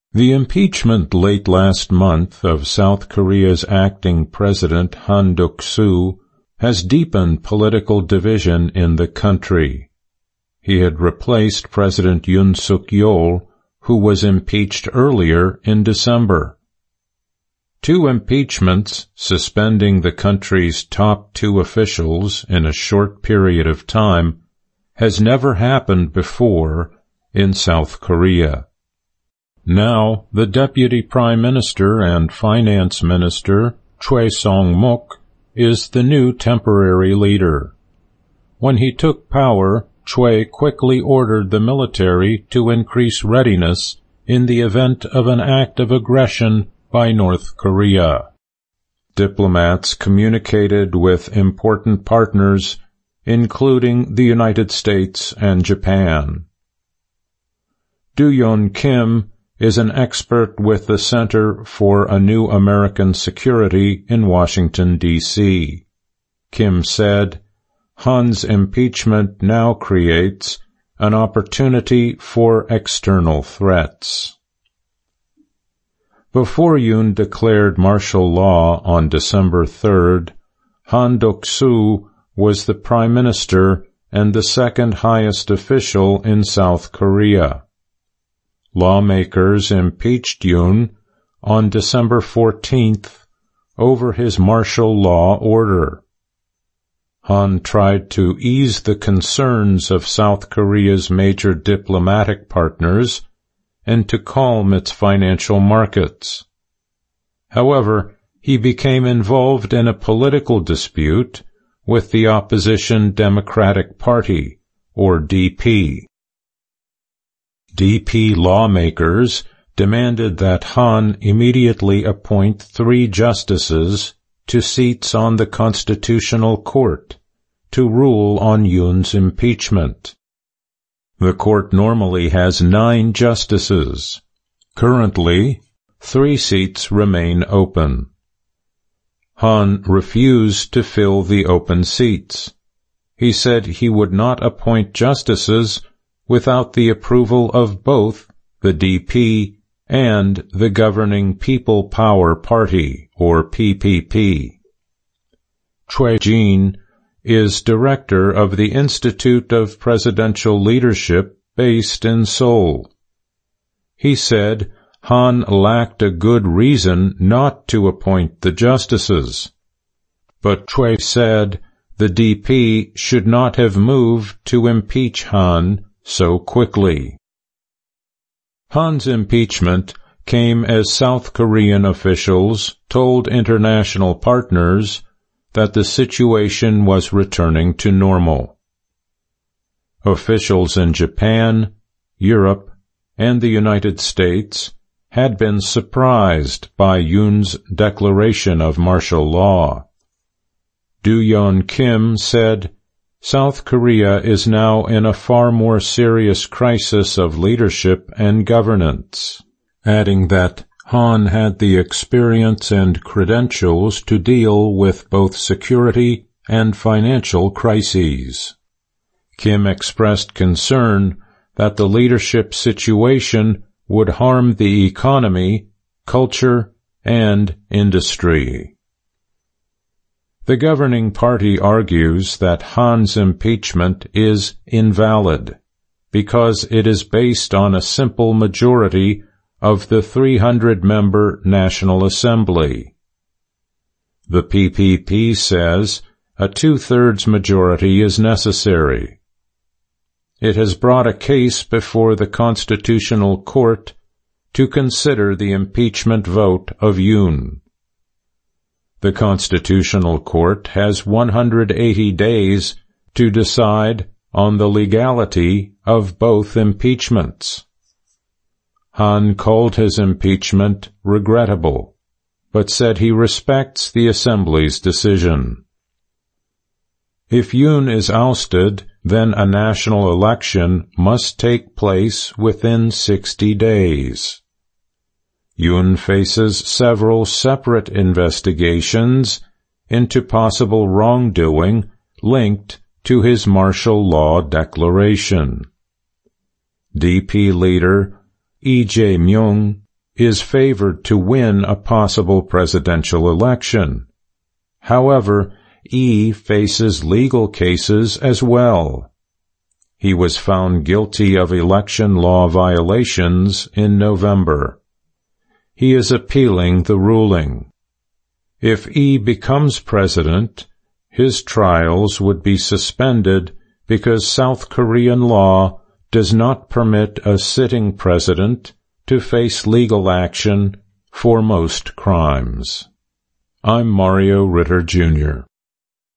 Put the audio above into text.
The impeachment late last month of South Korea's acting president Han Duck-soo has deepened political division in the country. He had replaced President Yoon Suk-yeol, who was impeached earlier in December. 2 impeachments suspending the country's top 2 officials in a short period of time has never happened before in South Korea. Now, the Deputy Prime Minister and Finance Minister, Choi Song-mok, is the new temporary leader. When he took power, Choi quickly ordered the military to increase readiness in the event of an act of aggression by North Korea. Diplomats communicated with important partners, including the United States and Japan. Do-yeon Kim is an expert with the Center for a New American Security in Washington, D.C. Kim said, "Han's impeachment now creates an opportunity for external threats." Before Yoon declared martial law on December 3rd, Han Duck-soo was the prime minister and the second highest official in South Korea. Lawmakers impeached Yoon on December 14th over his martial law order. Han tried to ease the concerns of South Korea's major diplomatic partners and to calm its financial markets. However, he became involved in a political dispute with the opposition Democratic Party, or DP. DP lawmakers demanded that Han immediately appoint 3 justices to seats on the Constitutional Court to rule on Yoon's impeachment. The court normally has 9 justices. Currently, 3 seats remain open. Han refused to fill the open seats. He said he would not appoint justices without the approval of both the DP and the governing People Power Party, or PPP. Choi Jin is director of the Institute of Presidential Leadership based in Seoul. He said Han lacked a good reason not to appoint the justices, but Choi said the DP should not have moved to impeach Han so quickly. Han's impeachment came as South Korean officials told international partners that the situation was returning to normal. Officials in Japan, Europe, and the United States had been surprised by Yoon's declaration of martial law. Do-yeon Kim said, "South Korea is now in a far more serious crisis of leadership and governance," adding that Han had the experience and credentials to deal with both security and financial crises. Kim expressed concern that the leadership situation would harm the economy, culture, and industry. The governing party argues that Han's impeachment is invalid because it is based on a simple majority of the 300-member National Assembly. The PPP says a 2/3 majority is necessary. It has brought a case before the Constitutional Court to consider the impeachment vote of Yoon. The Constitutional Court has 180 days to decide on the legality of both impeachments. Han called his impeachment regrettable, but said he respects the Assembly's decision. If Yoon is ousted, then a national election must take place within 60 days. Yoon faces several separate investigations into possible wrongdoing linked to his martial law declaration. DP leader Lee Jae-myung is favored to win a possible presidential election. However, E faces legal cases as well. He was found guilty of election law violations in November. He is appealing the ruling. If E becomes president, his trials would be suspended because South Korean law does not permit a sitting president to face legal action for most crimes. I'm Mario Ritter, Jr.